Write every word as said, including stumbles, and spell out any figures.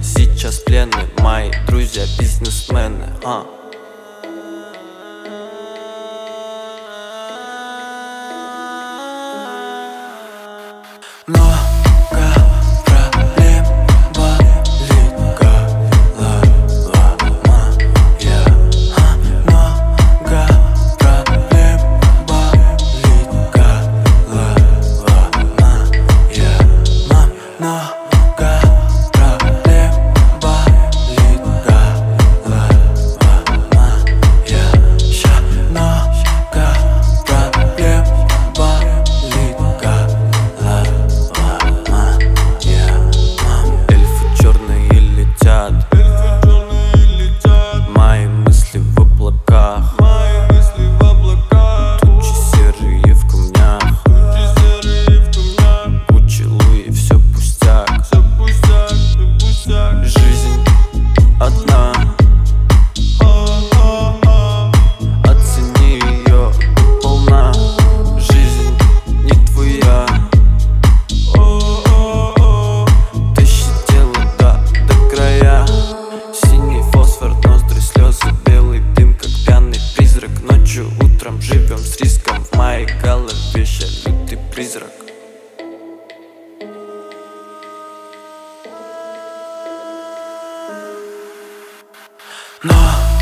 сейчас пленны мои друзья бизнесмены, а. Много проблем, болит голова моя. Много проблем, болит голова моя. Много проблем, болит голова моя. Ща много проблем, болит голова. Эльфы черные летят, мои мысли в облаках, тучи серые в камнях, куча луи, все пустяк. Жизнь одна, оцени ее полна. Жизнь не твоя, тащи тело до, до края. Синий фосфор, ноздри, слезы, белый дым, как пьяный призрак. Ночью, утром живем с риском, в моей голове ща лютый призрак. Но